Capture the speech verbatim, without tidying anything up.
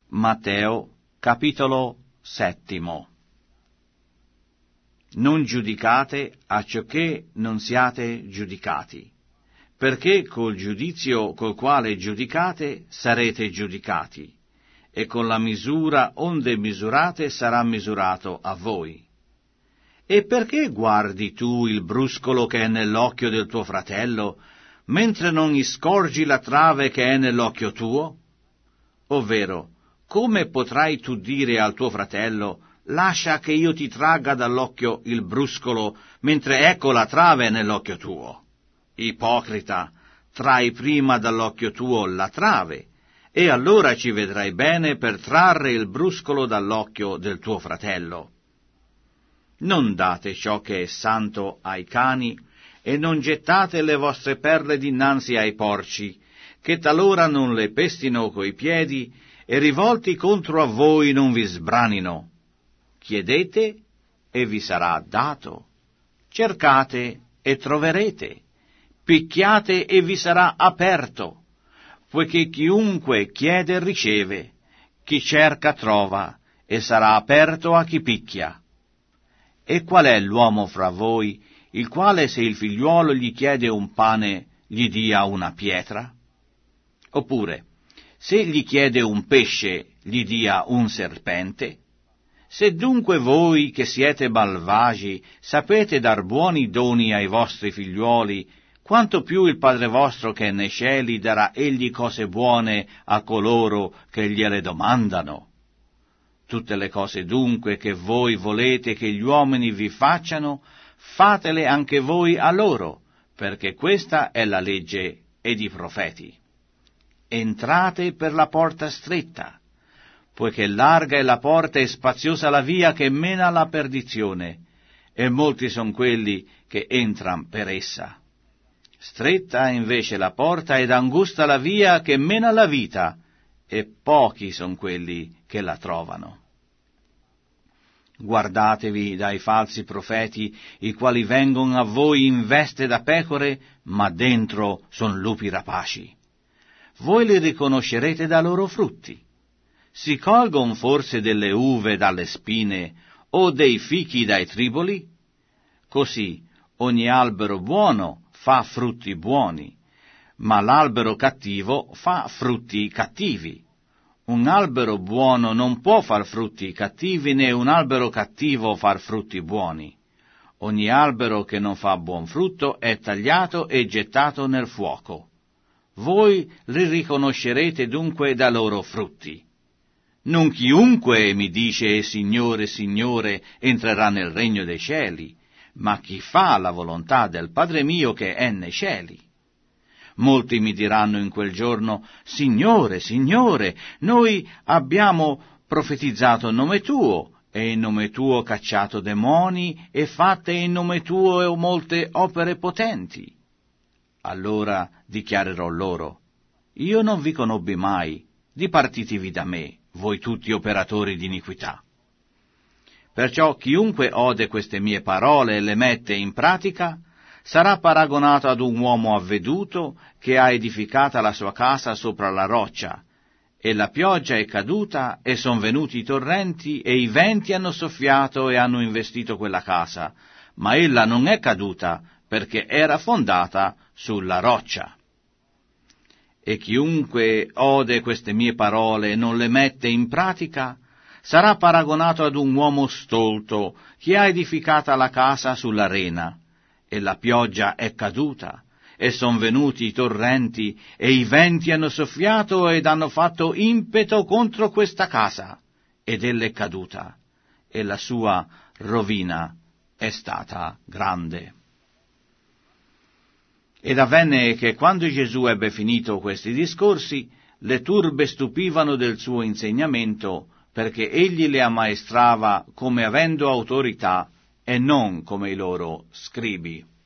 Matteo, capitolo settimo. Non giudicate acciocché non siate giudicati, perché col giudizio col quale giudicate sarete giudicati, e con la misura onde misurate sarà misurato a voi. E perché guardi tu il bruscolo che è nell'occhio del tuo fratello, mentre non gli scorgi la trave che è nell'occhio tuo? Ovvero, come potrai tu dire al tuo fratello, lascia che io ti tragga dall'occhio il bruscolo, mentre ecco la trave nell'occhio tuo? Ipocrita, trai prima dall'occhio tuo la trave, e allora ci vedrai bene per trarre il bruscolo dall'occhio del tuo fratello. Non date ciò che è santo ai cani, e non gettate le vostre perle dinanzi ai porci, che talora non le pestino coi piedi, e rivolti contro a voi non vi sbranino. Chiedete, e vi sarà dato. Cercate, e troverete. Picchiate, e vi sarà aperto. Poiché chiunque chiede riceve, chi cerca trova, e sarà aperto a chi picchia. E qual è l'uomo fra voi, il quale se il figliuolo gli chiede un pane, gli dia una pietra? Oppure, se gli chiede un pesce, gli dia un serpente? Se dunque voi, che siete malvagi, sapete dar buoni doni ai vostri figliuoli, quanto più il Padre vostro che è nei cieli darà egli cose buone a coloro che gliele domandano. Tutte le cose dunque che voi volete che gli uomini vi facciano, fatele anche voi a loro, perché questa è la legge ed i profeti. Entrate per la porta stretta, poiché larga è la porta e spaziosa la via che mena alla perdizione, e molti son quelli che entran per essa. Stretta invece la porta ed angusta la via che mena alla vita, e pochi son quelli che la trovano. Guardatevi dai falsi profeti, i quali vengono a voi in veste da pecore, ma dentro son lupi rapaci. Voi li riconoscerete da loro frutti. Si colgon forse delle uve dalle spine, o dei fichi dai triboli? Così ogni albero buono fa frutti buoni, ma l'albero cattivo fa frutti cattivi. Un albero buono non può far frutti cattivi, né un albero cattivo far frutti buoni. Ogni albero che non fa buon frutto è tagliato e gettato nel fuoco. Voi li riconoscerete dunque da loro frutti. Non chiunque mi dice Signore, Signore, entrerà nel regno dei cieli, ma chi fa la volontà del Padre mio che è nei cieli. Molti mi diranno in quel giorno, Signore, Signore, noi abbiamo profetizzato in nome tuo, e in nome tuo cacciato demoni, e fatte in nome tuo molte opere potenti. Allora dichiarerò loro, io non vi conobbi mai, dipartitevi da me, voi tutti operatori di iniquità. Perciò chiunque ode queste mie parole e le mette in pratica, sarà paragonato ad un uomo avveduto che ha edificata la sua casa sopra la roccia, e la pioggia è caduta, e son venuti i torrenti, e i venti hanno soffiato e hanno investito quella casa, ma ella non è caduta, perché era fondata sulla roccia. E chiunque ode queste mie parole e non le mette in pratica, sarà paragonato ad un uomo stolto che ha edificata la casa sull'arena, e la pioggia è caduta, e son venuti i torrenti, e i venti hanno soffiato ed hanno fatto impeto contro questa casa, ed ella è caduta, e la sua rovina è stata grande. Ed avvenne che quando Gesù ebbe finito questi discorsi, le turbe stupivano del suo insegnamento, perché egli le ammaestrava come avendo autorità, e non come i loro scribi.